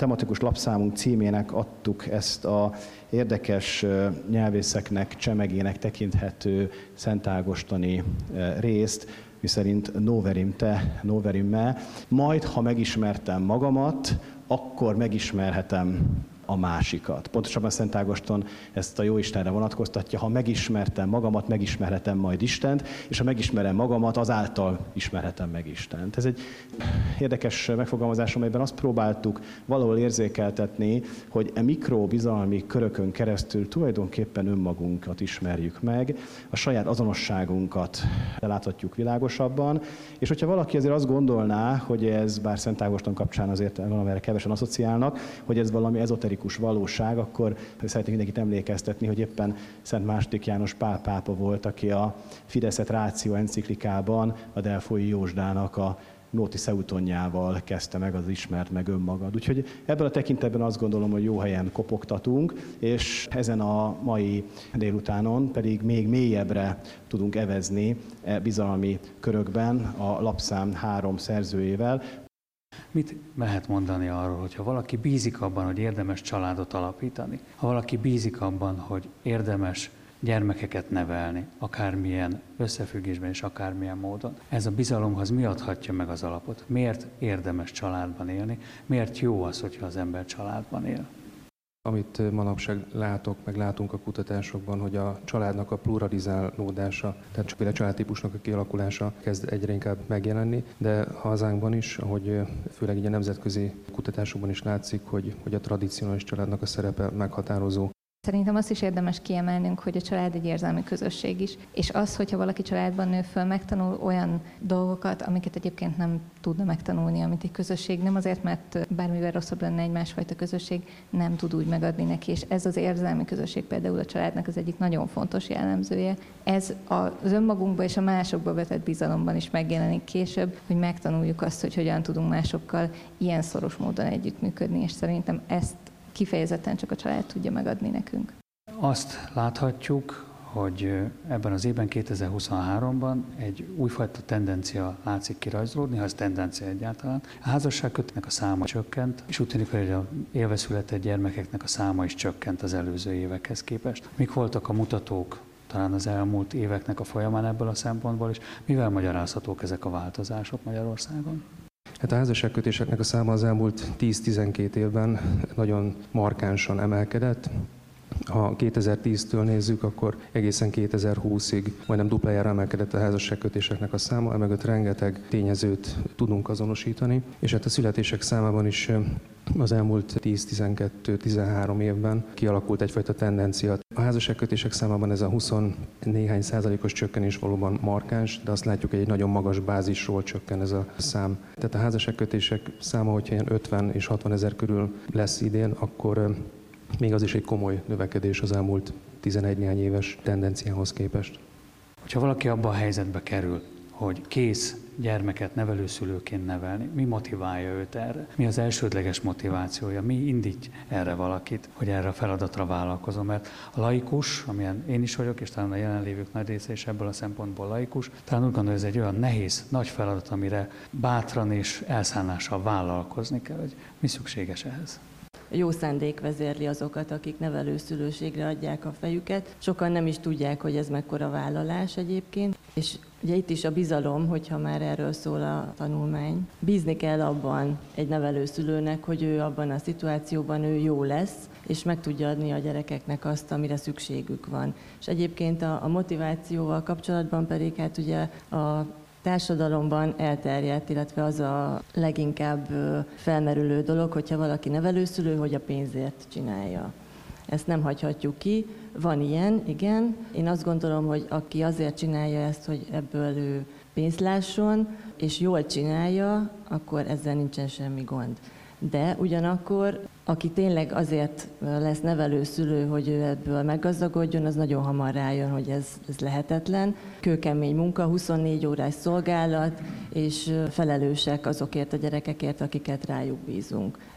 tematikus lapszámunk címének adtuk ezt a érdekes nyelvészeknek csemegének tekinthető szentágostani részt, miszerint noverim te, noverim me, majd ha megismertem magamat, akkor megismerhetem a másikat. Pontosabban Szent Ágoston ezt a Jóistenre vonatkoztatja, ha megismertem magamat, megismerhetem majd Istent, és ha megismerem magamat, azáltal ismerhetem meg Istent. Ez egy érdekes megfogalmazás, amelyben azt próbáltuk valahol érzékeltetni, hogy e mikrobizalmi körökön keresztül tulajdonképpen önmagunkat ismerjük meg, a saját azonosságunkat láthatjuk világosabban, és hogyha valaki azért azt gondolná, hogy ez, bár Szent Ágoston kapcsán azért valamire kevesen asszociálnak, hogy ez valami ezoterikus valóság, akkor szeretnék mindenkit emlékeztetni, hogy éppen Szent II. János Pál pápa volt, aki a Fides et Ratio enciklikában a Delfoi Józsdának a Notis Eutonjával kezdte meg az ismert meg önmagad. Úgyhogy ebből a tekintetben azt gondolom, hogy jó helyen kopogtatunk, és ezen a mai délutánon pedig még mélyebbre tudunk evezni bizalmi körökben a lapszám 3 szerzőjével. Mit lehet mondani arról, hogyha valaki bízik abban, hogy érdemes családot alapítani, ha valaki bízik abban, hogy érdemes gyermekeket nevelni, akármilyen összefüggésben és akármilyen módon. Ez a bizalomhoz mi adhatja meg az alapot? Miért érdemes családban élni? Miért jó az, hogyha az ember családban él? Amit manapság látunk a kutatásokban, hogy a családnak a pluralizálódása, tehát sokféle családtípusnak a kialakulása kezd egyre inkább megjelenni, de hazánkban is, ahogy főleg így a nemzetközi kutatásokban is látszik, hogy a tradicionális családnak a szerepe meghatározó. Szerintem azt is érdemes kiemelnünk, hogy a család egy érzelmi közösség is, és az, hogyha valaki családban nő föl, megtanul olyan dolgokat, amiket egyébként nem tudna megtanulni, amit egy közösség, nem azért, mert bármivel rosszabb lenne egy másfajta közösség, nem tud úgy megadni neki, és ez az érzelmi közösség például a családnak az egyik nagyon fontos jellemzője. Ez az önmagunkba és a másokba vetett bizalomban is megjelenik később, hogy megtanuljuk azt, hogy hogyan tudunk másokkal ilyen szoros módon együttműködni, és szerintem ezt kifejezetten csak a család tudja megadni nekünk. Azt láthatjuk, hogy ebben az évben, 2023-ban egy újfajta tendencia látszik kirajzolódni, ha ez tendencia egyáltalán. A házasságkötőknek a száma csökkent, és úgy tűnik, hogy a élve született gyermekeknek a száma is csökkent az előző évekhez képest. Mik voltak a mutatók talán az elmúlt éveknek a folyamán ebből a szempontból, és mivel magyarázhatók ezek a változások Magyarországon? Hát a házasságkötéseknek a száma az elmúlt 10-12 évben nagyon markánsan emelkedett. Ha 2010-től nézzük, akkor egészen 2020-ig majdnem duplájára emelkedett a házasságkötéseknek a száma, emögött rengeteg tényezőt tudunk azonosítani, és hát a születések számában is az elmúlt 10-12-13 évben kialakult egyfajta tendencia. A házasságkötések számában ez a 20 néhány százalékos csökkenés valóban markáns, de azt látjuk, hogy egy nagyon magas bázisról csökken ez a szám. Tehát a házasságkötések száma, hogyha ilyen 50 és 60 ezer körül lesz idén, akkor még az is egy komoly növekedés az elmúlt 11 néhány éves tendenciához képest. Hogyha valaki abba a helyzetbe kerül, hogy kész gyermeket nevelőszülőként nevelni, mi motiválja őt erre? Mi az elsődleges motivációja? Mi indít erre valakit, hogy erre a feladatra vállalkozom? Mert a laikus, amilyen én is vagyok, és talán a jelenlévők nagy része is ebből a szempontból laikus, talán úgy gondolja, hogy ez egy olyan nehéz, nagy feladat, amire bátran és elszánással vállalkozni kell, hogy mi szükséges ehhez. Jó szándék vezérli azokat, akik nevelőszülőségre adják a fejüket. Sokan nem is tudják, hogy ez mekkora vállalás egyébként. És ugye itt is a bizalom, hogyha már erről szól a tanulmány. Bízni kell abban egy nevelőszülőnek, hogy ő abban a szituációban ő jó lesz, és meg tudja adni a gyerekeknek azt, amire szükségük van. És egyébként a motivációval kapcsolatban pedig hát ugye a társadalomban elterjedt, illetve az a leginkább felmerülő dolog, hogyha valaki nevelőszülő, hogy a pénzért csinálja. Ezt nem hagyhatjuk ki. Van ilyen, igen. Én azt gondolom, hogy aki azért csinálja ezt, hogy ebből ő pénzt lásson, és jól csinálja, akkor ezzel nincsen semmi gond. De ugyanakkor, aki tényleg azért lesz nevelőszülő, hogy ő ebből meggazdagodjon, az nagyon hamar rájön, hogy ez lehetetlen. Kőkemény munka, 24 órás szolgálat, és felelősek azokért a gyerekekért, akiket rájuk bízunk.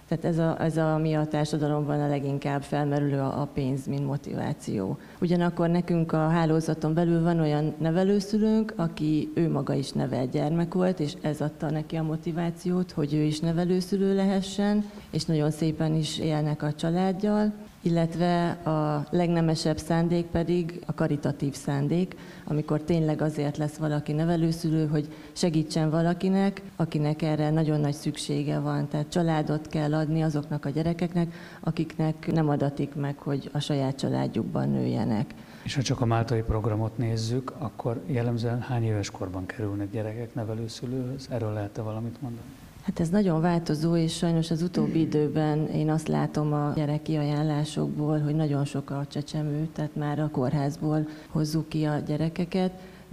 Tehát ez ami a társadalomban a leginkább felmerülő a pénz, mint motiváció. Ugyanakkor nekünk a hálózaton belül van olyan nevelőszülőnk, aki ő maga is nevelt gyermek volt, és ez adta neki a motivációt, hogy ő is nevelőszülő lehessen, és nagyon szépen is élnek a családdal, illetve a legnemesebb szándék pedig a karitatív szándék, amikor tényleg azért lesz valaki nevelőszülő, hogy segítsen valakinek, akinek erre nagyon nagy szüksége van. Tehát családot kell adni azoknak a gyerekeknek, akiknek nem adatik meg, hogy a saját családjukban nőjenek. És ha csak a máltai programot nézzük, akkor jellemzően hány éves korban kerülnek gyerekek nevelőszülőhöz? Erről lehet-e valamit mondani? Hát ez nagyon változó, és sajnos az utóbbi időben én azt látom a gyereki ajánlásokból, hogy nagyon sok a csecsemő, tehát már a kórházból hozzuk ki a gyerekeket,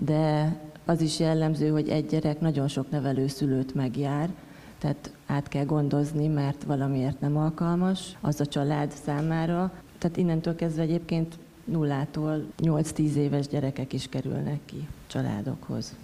de az is jellemző, hogy egy gyerek nagyon sok nevelőszülőt megjár, tehát át kell gondozni, mert valamiért nem alkalmas az a család számára. Tehát innentől kezdve egyébként 0-tól 8-10 éves gyerekek is kerülnek ki családokhoz.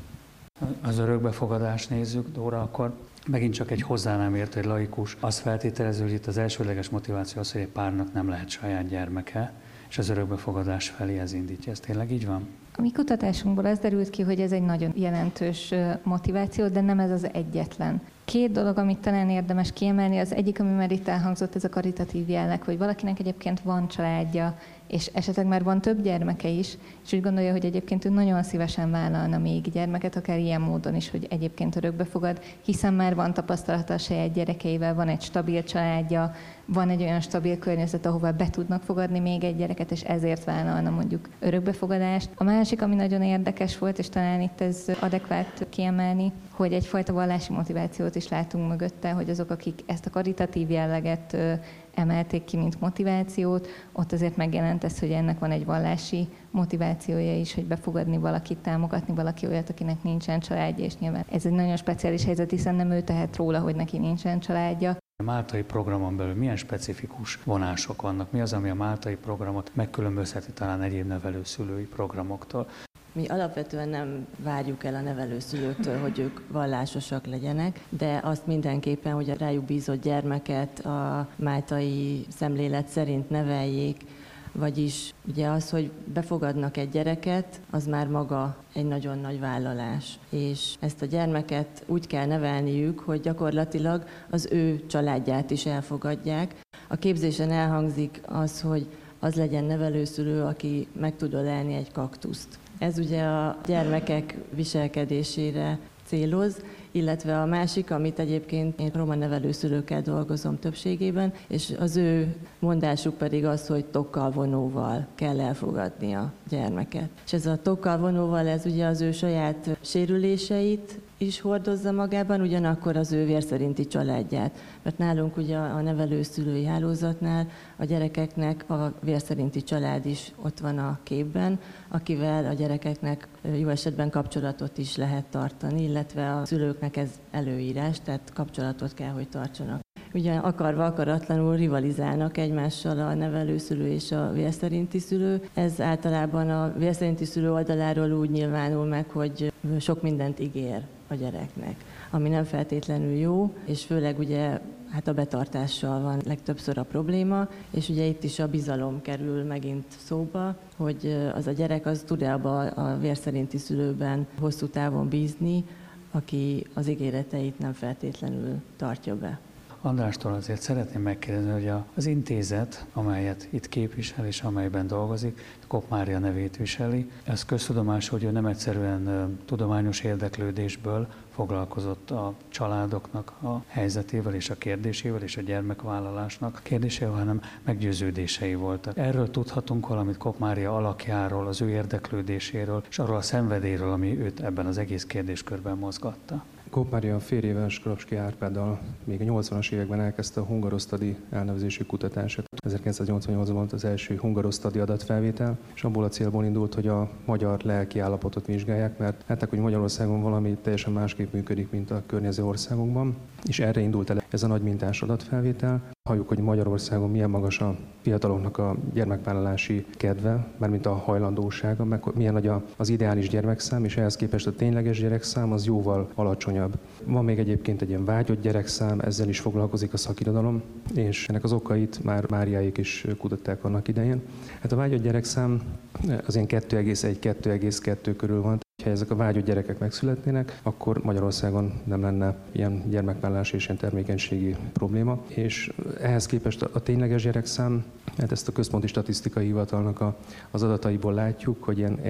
Az örökbefogadást nézzük, Dóra, akkor megint csak egy hozzá nem értő, egy laikus. Azt feltételező, hogy itt az elsődleges motiváció az, hogy egy párnak nem lehet saját gyermeke, és az örökbefogadás felé ez indítja. Ez tényleg így van? A mi kutatásunkból az derült ki, hogy ez egy nagyon jelentős motiváció, de nem ez az egyetlen. 2 dolog, amit talán érdemes kiemelni, az egyik, ami már itt elhangzott, ez a karitatív jelleg, hogy valakinek egyébként van családja, és esetleg már van több gyermeke is, és úgy gondolja, hogy egyébként ő nagyon szívesen vállalna még gyermeket, akár ilyen módon is, hogy egyébként örökbefogad, hiszen már van tapasztalata a saját gyerekeivel, van egy stabil családja, van egy olyan stabil környezet, ahova be tudnak fogadni még egy gyereket, és ezért vállalna mondjuk örökbefogadást. A másik, ami nagyon érdekes volt, és talán itt ez adekvát kiemelni, hogy egyfajta vallási motivációt is látunk mögötte, hogy azok, akik ezt a karitatív jelleget emelték ki, mint motivációt, ott azért megjelent ez, hogy ennek van egy vallási motivációja is, hogy befogadni valakit, támogatni valaki olyat, akinek nincsen családja, és nyilván ez egy nagyon speciális helyzet, hiszen nem ő tehet róla, hogy neki nincsen családja. A máltai programon belül milyen specifikus vonások vannak? Mi az, ami a máltai programot megkülönbözteti talán egyéb nevelőszülői programoktól? Mi alapvetően nem várjuk el a nevelőszülőktől, hogy ők vallásosak legyenek, de azt mindenképpen, hogy a rájuk bízott gyermeket a máltai szemlélet szerint neveljék, vagyis ugye az, hogy befogadnak egy gyereket, az már maga egy nagyon nagy vállalás. És ezt a gyermeket úgy kell nevelniük, hogy gyakorlatilag az ő családját is elfogadják. A képzésen elhangzik az, hogy az legyen nevelőszülő, aki meg tud ölelni egy kaktuszt. Ez ugye a gyermekek viselkedésére céloz, illetve a másik, amit egyébként én roma nevelőszülőkkel dolgozom többségében, és az ő mondásuk pedig az, hogy tokkal vonóval kell elfogadni a gyermeket. És ez a tokkal vonóval, ez ugye az ő saját sérüléseit is hordozza magában, ugyanakkor az ő vérszerinti családját. Mert nálunk ugye a nevelőszülői hálózatnál a gyerekeknek a vérszerinti család is ott van a képben, akivel a gyerekeknek jó esetben kapcsolatot is lehet tartani, illetve a szülőknek ez előírás, tehát kapcsolatot kell, hogy tartsanak. Ugye akarva akaratlanul rivalizálnak egymással a nevelőszülő és a vérszerinti szülő. Ez általában a vérszerinti szülő oldaláról úgy nyilvánul meg, hogy sok mindent ígér a gyereknek, ami nem feltétlenül jó, és főleg ugye hát a betartással van legtöbbször a probléma, és ugye itt is a bizalom kerül megint szóba, hogy az a gyerek az tud-e abba a vérszerinti szülőben hosszú távon bízni, aki az ígéreteit nem feltétlenül tartja be. Andrástól azért szeretném megkérdezni, hogy az intézet, amelyet itt képvisel és amelyben dolgozik, Kopp Mária nevét viseli. Ez köztudomás, hogy ő nem egyszerűen tudományos érdeklődésből foglalkozott a családoknak a helyzetével és a kérdésével és a gyermekvállalásnak kérdésével, hanem meggyőződései voltak. Erről tudhatunk valamit Kopp Mária alakjáról, az ő érdeklődéséről és arról a szenvedélyről, ami őt ebben az egész kérdéskörben mozgatta. Kopp Mária férjével, Skrapski Árpáddal még a 80-as években elkezdte a hungarosztadi elnevezésű kutatását. 1988-ban volt az első hungarosztadi adatfelvétel, és abból a célból indult, hogy a magyar lelki állapotot vizsgálják, mert látták, hogy Magyarországon valami teljesen másképp működik, mint a környező országokban. és erre indult el ez a nagy mintás adatfelvétel. Halljuk, hogy Magyarországon milyen magas a fiataloknak a gyermekvállalási kedve, mármint a hajlandósága, meg milyen nagy az ideális gyermekszám, és ehhez képest a tényleges gyerekszám az jóval alacsonyabb. Van még egyébként egy ilyen vágyott gyerekszám, ezzel is foglalkozik a szakirodalom, és ennek az okait már Máriáik is kutatták annak idején. Hát a vágyott gyerekszám az ilyen 2,1-2,2 körül van. Ha ezek a vágyott gyerekek megszületnének, akkor Magyarországon nem lenne ilyen gyermekvállalás és ilyen termékenységi probléma. És ehhez képest a tényleges gyerekszám, hát ezt a Központi Statisztikai Hivatalnak az adataiból látjuk, hogy ilyen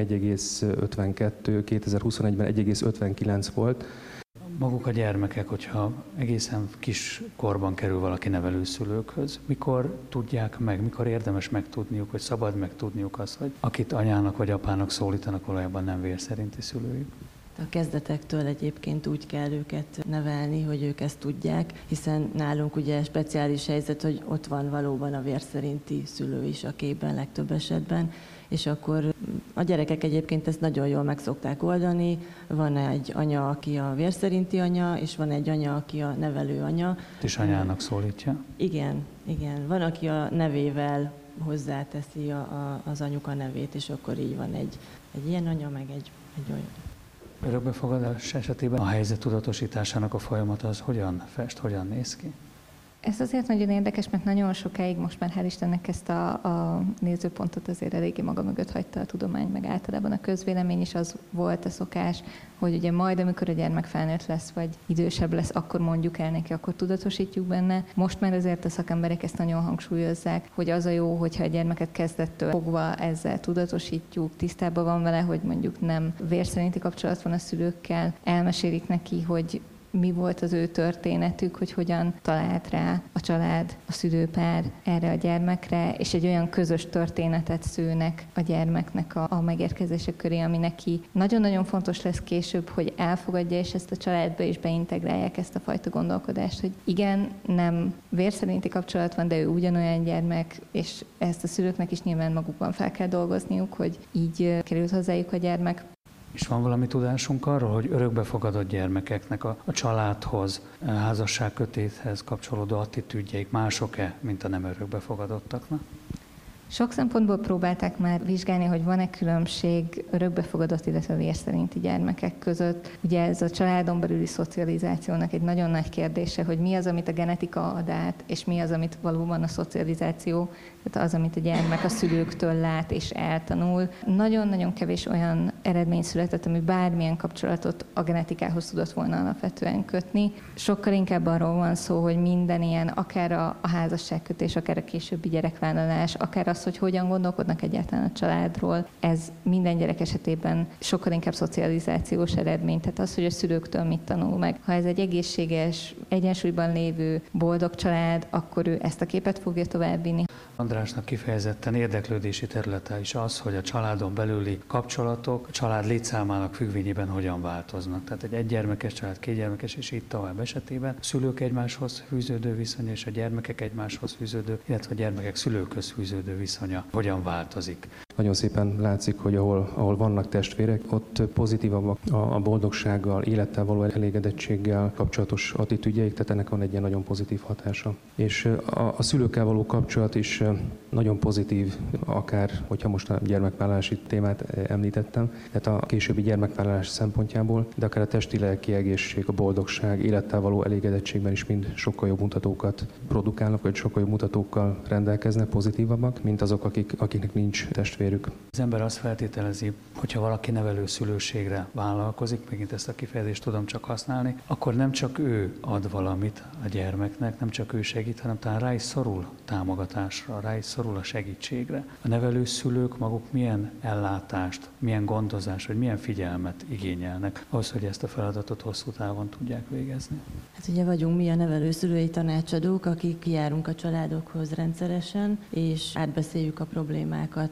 1,52, 2021-ben 1,59 volt. Maguk a gyermekek, hogyha egészen kis korban kerül valaki nevelőszülőkhöz, mikor tudják meg, mikor érdemes megtudniuk, vagy szabad megtudniuk azt, hogy akit anyának vagy apának szólítanak, valójában nem vér szerinti szülőjük? A kezdetektől egyébként úgy kell őket nevelni, hogy ők ezt tudják, hiszen nálunk ugye speciális helyzet, hogy ott van valóban a vér szerinti szülő is a képben legtöbb esetben, és akkor a gyerekek egyébként ezt nagyon jól meg szokták oldani. Van egy anya, aki a vér szerinti anya, és van egy anya, aki a nevelő anya. És anyának szólítja? Igen. Van, aki a nevével hozzáteszi az anyuka nevét, és akkor így van egy ilyen anya, meg egy olyan. Örökbefogadás esetében a helyzet tudatosításának a folyamat az hogyan fest, hogyan néz ki? Ez azért nagyon érdekes, mert nagyon sokáig most már hál' Istennek ezt a nézőpontot azért eléggé maga mögött hagyta a tudomány, meg általában a közvélemény is az volt a szokás, hogy ugye majd, amikor a gyermek felnőtt lesz, vagy idősebb lesz, akkor mondjuk el neki, akkor tudatosítjuk benne. Most már azért a szakemberek ezt nagyon hangsúlyozzák, hogy az a jó, hogyha a gyermeket kezdettől fogva ezzel tudatosítjuk, tisztában van vele, hogy mondjuk nem vérszerinti kapcsolat van a szülőkkel, elmesélik neki, hogy mi volt az ő történetük, hogy hogyan talált rá a család, a szülőpár erre a gyermekre, és egy olyan közös történetet szőnek a gyermeknek a megérkezése köré, ami neki nagyon-nagyon fontos lesz később, hogy elfogadja, és ezt a családba is beintegrálják ezt a fajta gondolkodást, hogy igen, nem vérszerinti kapcsolat van, de ő ugyanolyan gyermek, és ezt a szülőknek is nyilván magukban fel kell dolgozniuk, hogy így került hozzájuk a gyermek. És van valami tudásunk arról, hogy örökbefogadott gyermekeknek a családhoz, a házasságkötéshez kapcsolódó attitűdjeik mások-e, mint a nem örökbefogadottaknak? Sok szempontból próbálták már vizsgálni, hogy van-e különbség örökbefogadott, illetve vérszerinti gyermekek között. Ugye ez a családon belüli szocializációnak egy nagyon nagy kérdése, hogy mi az, amit a genetika ad át, és mi az, amit valóban a szocializáció, tehát az, amit a gyermek a szülőktől lát és eltanul. Nagyon-nagyon kevés olyan eredmény született, ami bármilyen kapcsolatot a genetikához tudott volna alapvetően kötni. Sokkal inkább arról van szó, hogy minden ilyen, akár a házasságkötés, akár a későbbi gyerekvállalás, akár az, hogy hogyan gondolkodnak egyáltalán a családról, ez minden gyerek esetében sokkal inkább szocializációs eredmény. Tehát az, hogy a szülőktől mit tanul meg. Ha ez egy egészséges, egyensúlyban lévő, boldog család, akkor ő ezt a képet fogja továbbvinni. Andrásnak kifejezetten érdeklődési területe is az, hogy a családon belüli kapcsolatok a család létszámának függvényében hogyan változnak. Tehát egy egygyermekes család, kétgyermekes és így tovább esetében szülők egymáshoz fűződő viszony és a gyermekek egymáshoz fűződő, illetve a gyermekek szülőkhöz fűződő viszonya hogyan változik. Nagyon szépen látszik, hogy ahol vannak testvérek, ott pozitívabbak a boldogsággal, élettel való elégedettséggel kapcsolatos attitűdjeik, tehát ennek van egy ilyen nagyon pozitív hatása. És a szülőkkel való kapcsolat is nagyon pozitív, akár, hogyha most a gyermekvállalási témát említettem, tehát a későbbi gyermekvállalás szempontjából, de akár a testi-lelki egészség, a boldogság, élettel való elégedettségben is mind sokkal jobb mutatókat produkálnak, vagy sokkal jobb mutatókkal rendelkeznek, pozitívabbak, mint azok, akiknek nincs testvérük. Az ember azt feltételezi, hogyha valaki nevelőszülőségre vállalkozik, megint ezt a kifejezést tudom csak használni, akkor nem csak ő ad valamit a gyermeknek, nem csak ő segít, hanem talán rá is szorul támogatásra, rá is szorul a segítségre. A nevelőszülők maguk milyen ellátást, milyen gondozást, vagy milyen figyelmet igényelnek ahhoz, hogy ezt a feladatot hosszú távon tudják végezni? Hát ugye vagyunk mi a nevelőszülői tanácsadók, akik járunk a családokhoz rendszeresen, és átbeszéljük a problémákat a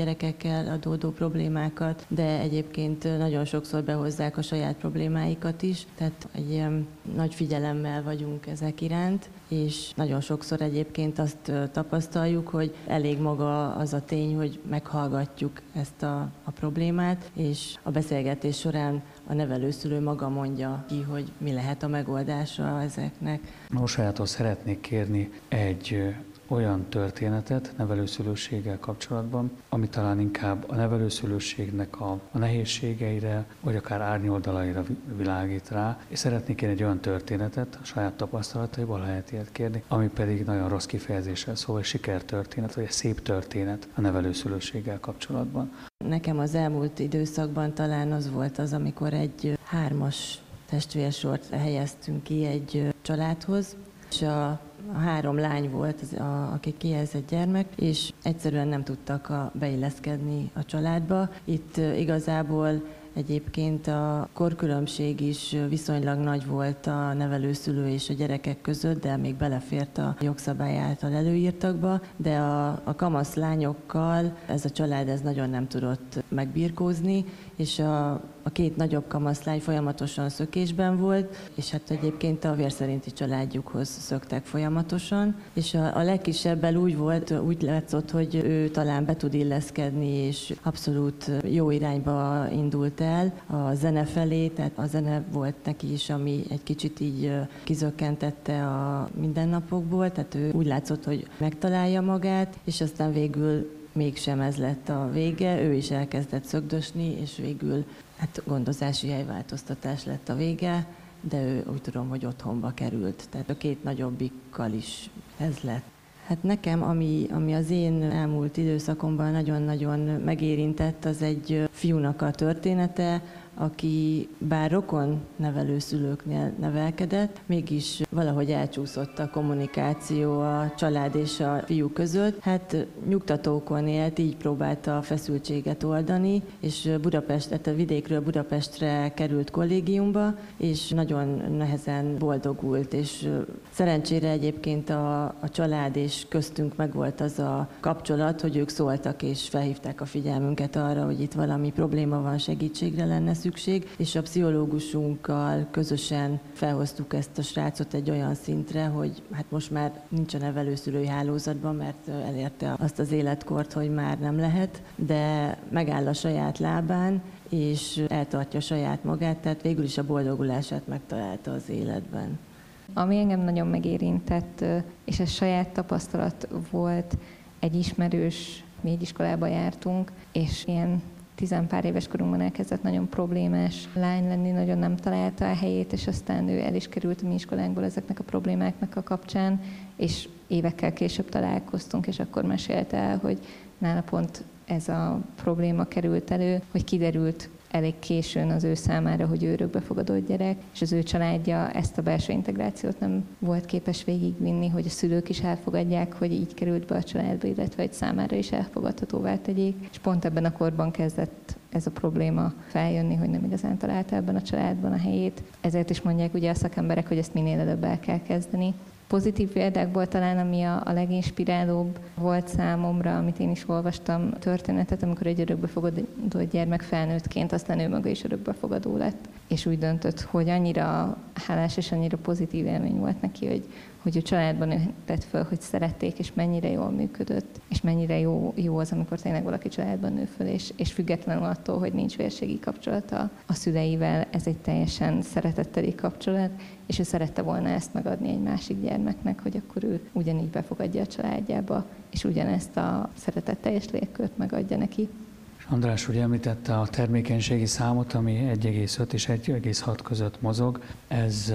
gyerekekkel adódó problémákat, de egyébként nagyon sokszor behozzák a saját problémáikat is, tehát egy ilyen nagy figyelemmel vagyunk ezek iránt, és nagyon sokszor egyébként azt tapasztaljuk, hogy elég maga az a tény, hogy meghallgatjuk ezt a problémát, és a beszélgetés során a nevelőszülő maga mondja ki, hogy mi lehet a megoldása ezeknek. Morsajától szeretnék kérni egy olyan történetet nevelőszülőséggel kapcsolatban, ami talán inkább a nevelőszülőségnek a nehézségeire, vagy akár árnyoldalaira világít rá, és szeretnék én egy olyan történetet, a saját tapasztalataiból lehet ilyet kérni, ami pedig nagyon rossz kifejezéssel szól, egy sikertörténet, vagy egy szép történet a nevelőszülőséggel kapcsolatban. Nekem az elmúlt időszakban talán az volt az, amikor egy 3-as testvérsort helyeztünk ki egy családhoz, és a 3 lány volt, aki kihelyezett gyermek, és egyszerűen nem tudtak beilleszkedni a családba. Itt igazából egyébként a korkülönbség is viszonylag nagy volt a nevelőszülő és a gyerekek között, de még belefért a jogszabály által előírtakba, de a kamasz lányokkal ez a család nagyon nem tudott megbirkózni, és a 2 nagyobb kamaszlány folyamatosan szökésben volt, és hát egyébként a vérszerinti családjukhoz szöktek folyamatosan, és a legkisebbel úgy látszott, hogy ő talán be tud illeszkedni, és abszolút jó irányba indult el a zene felé, tehát a zene volt neki is, ami egy kicsit így kizökkentette a mindennapokból, tehát ő úgy látszott, hogy megtalálja magát, és aztán végül mégsem ez lett a vége, ő is elkezdett szökdösni, és végül gondozási helyváltoztatás lett a vége, de ő úgy tudom, hogy otthonba került. Tehát a 2 nagyobbikkal is ez lett. Hát nekem, ami az én elmúlt időszakomban nagyon-nagyon megérintett, az egy fiúnak a története, aki bár rokon nevelőszülőknél nevelkedett, mégis valahogy elcsúszott a kommunikáció a család és a fiú között. Hát nyugtatókon élt, így próbálta a feszültséget oldani, és a vidékről Budapestre került kollégiumba, és nagyon nehezen boldogult, és szerencsére egyébként a család és köztünk megvolt az a kapcsolat, hogy ők szóltak és felhívták a figyelmünket arra, hogy itt valami probléma van, segítségre lenne szükség, és a pszichológusunkkal közösen felhoztuk ezt a srácot egy olyan szintre, hogy hát most már nincs a nevelőszülői hálózatban, mert elérte azt az életkort, hogy már nem lehet, de megáll a saját lábán, és eltartja saját magát, tehát végül is a boldogulását megtalálta az életben. Ami engem nagyon megérintett, és ez saját tapasztalat volt, egy ismerős, mi egy iskolába jártunk, és ilyen 10 pár éves korunkban elkezdett nagyon problémás lány lenni, nagyon nem találta a helyét, és aztán ő el is került a mi iskolánkból ezeknek a problémáknak a kapcsán, és évekkel később találkoztunk, és akkor mesélte el, hogy nála pont ez a probléma került elő, hogy kiderült elég későn az ő számára, hogy ő örökbefogadott gyerek, és az ő családja ezt a belső integrációt nem volt képes végigvinni, hogy a szülők is elfogadják, hogy így került be a családba, illetve hogy számára is elfogadhatóvá tegyék. És pont ebben a korban kezdett ez a probléma feljönni, hogy nem igazán találta ebben a családban a helyét. Ezért is mondják ugye a szakemberek, hogy ezt minél előbb el kell kezdeni. Pozitív példákból talán, ami a leginspirálóbb volt számomra, amit én is olvastam történetet, amikor egy örökbefogadott gyermek felnőttként, aztán ő maga is örökbefogadó lett. És úgy döntött, hogy annyira hálás és annyira pozitív élmény volt neki, hogy a családban nőtt föl, hogy szerették, és mennyire jól működött, és mennyire jó az, amikor tényleg valaki családban nő föl, és függetlenül attól, hogy nincs vérségi kapcsolata a szüleivel, ez egy teljesen szeretetteli kapcsolat, és ő szerette volna ezt megadni egy másik gyermeknek, hogy akkor ő ugyanígy befogadja a családjába, és ugyanezt a szeretetteljes légkört megadja neki. András ugye említette a termékenységi számot, ami 1,5 és 1,6 között mozog. Ez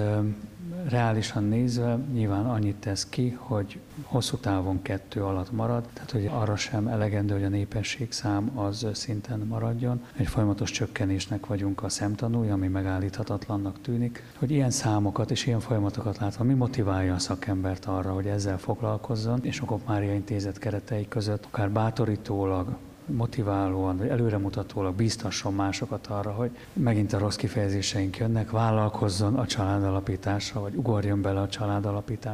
reálisan nézve nyilván annyit tesz ki, hogy hosszú távon 2 alatt marad, tehát hogy arra sem elegendő, hogy a népességszám az szinten maradjon. Egy folyamatos csökkenésnek vagyunk a szemtanúi, ami megállíthatatlannak tűnik. Hogy ilyen számokat és ilyen folyamatokat látva mi motiválja a szakembert arra, hogy ezzel foglalkozzon, és a Kopp Mária Intézet keretei között akár bátorítólag, motiválóan, vagy előremutatólag bíztasson másokat arra, hogy megint a rossz kifejezéseink jönnek, vállalkozzon a családalapításra, vagy ugorjon bele a családalapításra.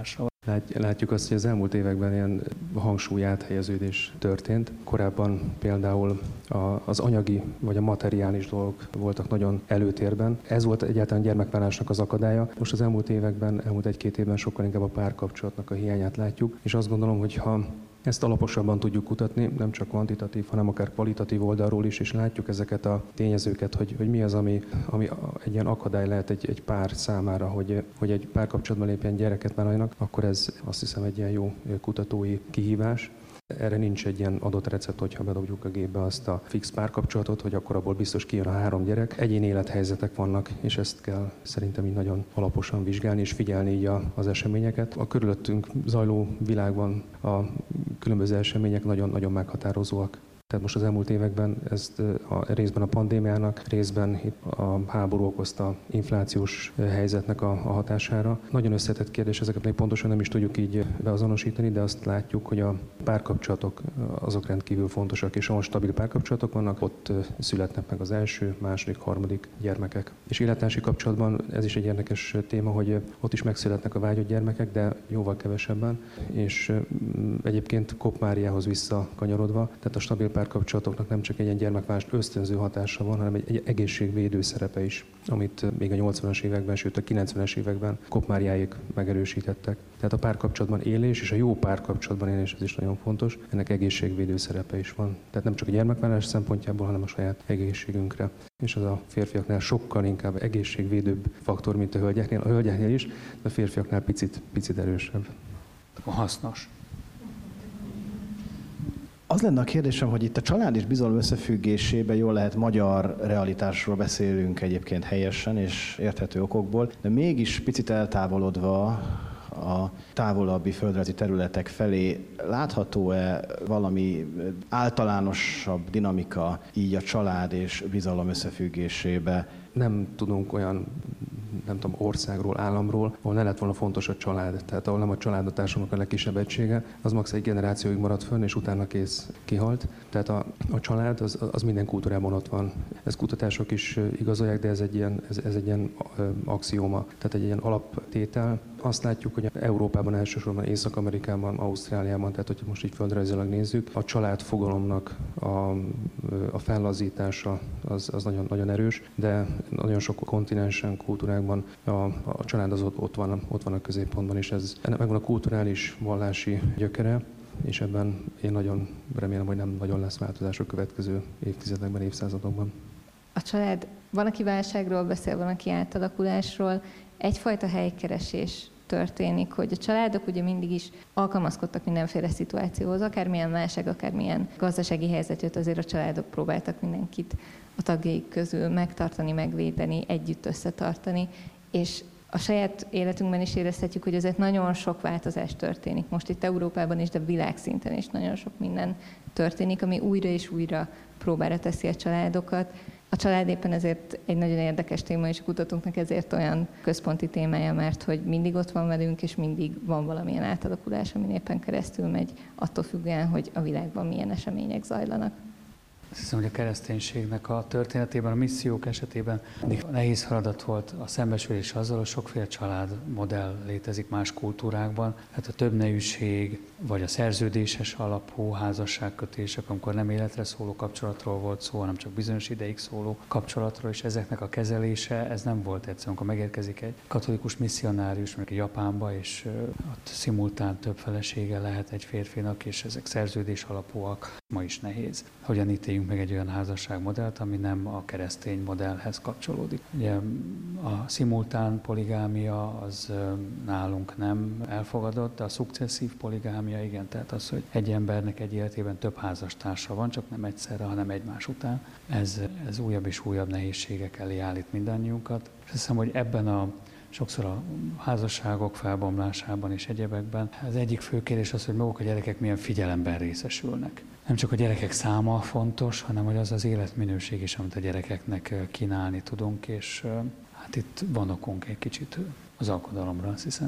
Látjuk azt, hogy az elmúlt években ilyen hangsúly áthelyeződés történt. Korábban például az anyagi vagy a materiális dolgok voltak nagyon előtérben. Ez volt egyáltalán gyermekvállalásnak az akadálya. Most az elmúlt években, elmúlt 1-2 évben sokkal inkább a párkapcsolatnak a hiányát látjuk, és azt gondolom, hogy ha ezt alaposabban tudjuk kutatni, nem csak kvantitatív, hanem akár kvalitatív oldalról is, és látjuk ezeket a tényezőket, hogy mi az, ami egy ilyen akadály lehet egy pár számára, hogy egy párkapcsolatban lépjen gyereket vállaljanak, akkor ez azt hiszem egy ilyen jó kutatói kihívás. Erre nincs egy ilyen adott recept, hogyha bedobjuk a gépbe azt a fix párkapcsolatot, hogy akkor abból biztos kijön a 3 gyerek. Egyéni élethelyzetek vannak, és ezt kell szerintem így nagyon alaposan vizsgálni, és figyelni így az eseményeket. A körülöttünk zajló világban a különböző események nagyon-nagyon meghatározóak. Tehát most az elmúlt években ezt részben a pandémiának, részben a háború okozta inflációs helyzetnek a hatására. Nagyon összetett kérdés, ezeket még pontosan nem is tudjuk így beazonosítani, de azt látjuk, hogy a párkapcsolatok azok rendkívül fontosak, és ahol stabil párkapcsolatok vannak, ott születnek meg az első, második, harmadik gyermekek. És élettársi kapcsolatban ez is egy érdekes téma, hogy ott is megszületnek a vágyott gyermekek, de jóval kevesebben, és egyébként Kopp Máriához visszakanyarodva, tehát a stabil párkapcsolatoknak nem csak egy ilyen gyermekvállalást ösztönző hatása van, hanem egy egészségvédő szerepe is, amit még a 80-as években, sőt a 90-es években Kopp Máriáék megerősítettek. Tehát a párkapcsolatban élés és a jó párkapcsolatban élés, ez is nagyon fontos, ennek egészségvédő szerepe is van. Tehát nem csak a gyermekvállalás szempontjából, hanem a saját egészségünkre. És az a férfiaknál sokkal inkább egészségvédőbb faktor, mint a hölgyeknél. A hölgyeknél is, de a férfiaknál picit erősebb. Hasznos. Az lenne a kérdésem, hogy itt a család és bizalom összefüggésében jól lehet magyar realitásról beszélünk egyébként helyesen és érthető okokból, de mégis picit eltávolodva a távolabbi földrajzi területek felé látható-e valami általánosabb dinamika így a család és bizalom összefüggésébe? Nem tudunk olyan országról, államról, ahol ne lett volna fontos a család. Tehát ahol nem a család a társadalomnak a legkisebb egysége, az max. Egy generációig maradt fönn, és utána kész, kihalt. Tehát a család az minden kultúrában ott van. Ez kutatások is igazolják, de ez egy ilyen axióma, tehát egy ilyen alaptétel. Azt látjuk, hogy Európában, elsősorban Észak-Amerikában, Ausztráliában, tehát hogyha most így földrajzilag nézzük, a család fogalomnak a fellazítása az nagyon, nagyon erős, de nagyon sok kontinensen, kultúrákban a család az ott van a középpontban, és ennek megvan a kulturális, vallási gyökere, és ebben én nagyon remélem, hogy nem nagyon lesz változás a következő évtizedekben, évszázadokban. A család, van, aki válságról beszél, van, aki átalakulásról, egyfajta helykeresés történik, hogy a családok ugye mindig is alkalmazkodtak mindenféle szituációhoz, akármilyen válság, akármilyen gazdasági helyzet jött, azért a családok próbáltak mindenkit a tagjaik közül megtartani, megvédeni, együtt összetartani, és a saját életünkben is érezhetjük, hogy azért nagyon sok változás történik. Most itt Európában is, de világszinten is nagyon sok minden történik, ami újra és újra próbára teszi a családokat. A család éppen ezért egy nagyon érdekes téma, és a kutatóknak ezért olyan központi témája, mert hogy mindig ott van velünk, és mindig van valamilyen átalakulás, amin éppen keresztül megy, attól függően, hogy a világban milyen események zajlanak. Azt hiszem, hogy a kereszténységnek a történetében, a missziók esetében nehéz feladat volt a szembesülés azzal, hogy sokféle családmodell létezik más kultúrákban. Hát a többnejűség, vagy a szerződéses alapú házasságkötések, amikor nem életre szóló kapcsolatról volt szó, hanem csak bizonyos ideig szóló kapcsolatról, és ezeknek a kezelése, ez nem volt egyszerű. Amikor megérkezik egy katolikus misszionárius, mondjuk Japánba, és ott szimultán több felesége lehet egy férfinak, és ezek szerződés alapúak, ma is nehéz. Hogyan ítéljünk meg egy olyan házasságmodellt, ami nem a keresztény modellhez kapcsolódik. Ugye a szimultán poligámia az nálunk nem elfogadott, de a szukcesszív poligámia igen, tehát az, hogy egy embernek egy életében több házastársa van, csak nem egyszerre, hanem egymás után. Ez újabb és újabb nehézségek elé állít mindannyiunkat. És azt hiszem, hogy ebben sokszor a házasságok felbomlásában és egyebekben az egyik fő kérdés az, hogy maguk a gyerekek milyen figyelemben részesülnek. Nem csak a gyerekek száma fontos, hanem hogy az az életminőség is, amit a gyerekeknek kínálni tudunk, és hát itt van okunk egy kicsit az aggodalomra, azt hiszem.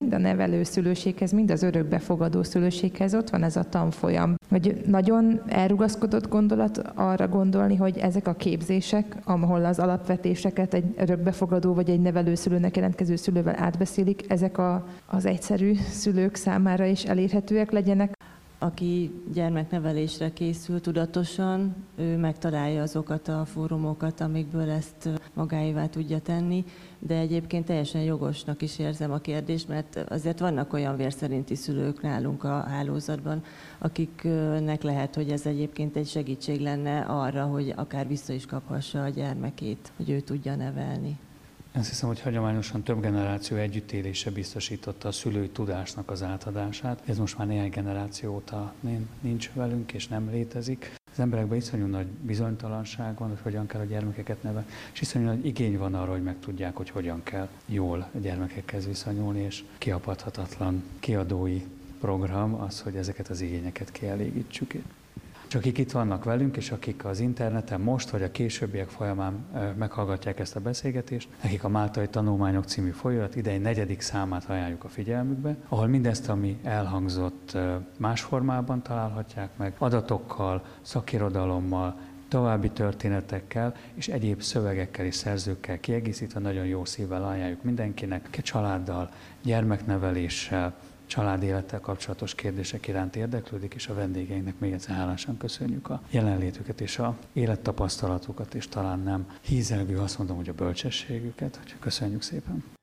Mind a nevelőszülőséghez, mind az örökbefogadó szülőséghez ott van ez a tanfolyam. Hogy nagyon elrugaszkodott gondolat arra gondolni, hogy ezek a képzések, ahol az alapvetéseket egy örökbefogadó vagy egy nevelőszülőnek jelentkező szülővel átbeszélik, ezek az egyszerű szülők számára is elérhetőek legyenek. Aki gyermeknevelésre készül tudatosan, ő megtalálja azokat a fórumokat, amikből ezt magáévá tudja tenni, de egyébként teljesen jogosnak is érzem a kérdést, mert azért vannak olyan vérszerinti szülők nálunk a hálózatban, akiknek lehet, hogy ez egyébként egy segítség lenne arra, hogy akár vissza is kaphassa a gyermekét, hogy ő tudja nevelni. Azt hiszem, hogy hagyományosan több generáció együttélése biztosította a szülői tudásnak az átadását. Ez most már néhány generáció óta nincs velünk és nem létezik. Az emberekben iszonyú nagy bizonytalanság van, hogy hogyan kell a gyermekeket nevelni, és iszonyú nagy igény van arra, hogy megtudják, hogy hogyan kell jól a gyermekekhez viszonyulni, és kiapadhatatlan kiadói program az, hogy ezeket az igényeket kielégítsük. És akik itt vannak velünk, és akik az interneten most, vagy a későbbiek folyamán meghallgatják ezt a beszélgetést, nekik a Máltai Tanulmányok című folyóirat idei 4. számát ajánljuk a figyelmükbe, ahol mindezt, ami elhangzott, más formában találhatják meg, adatokkal, szakirodalommal, további történetekkel és egyéb szövegekkel és szerzőkkel kiegészítve nagyon jó szívvel ajánljuk mindenkinek, családdal, gyermekneveléssel, családélettel kapcsolatos kérdések iránt érdeklődik, és a vendégeinknek még egyszer hálásan köszönjük a jelenlétüket és a élettapasztalatukat, és talán nem hízelgő, azt mondom, hogy a bölcsességüket. Köszönjük szépen!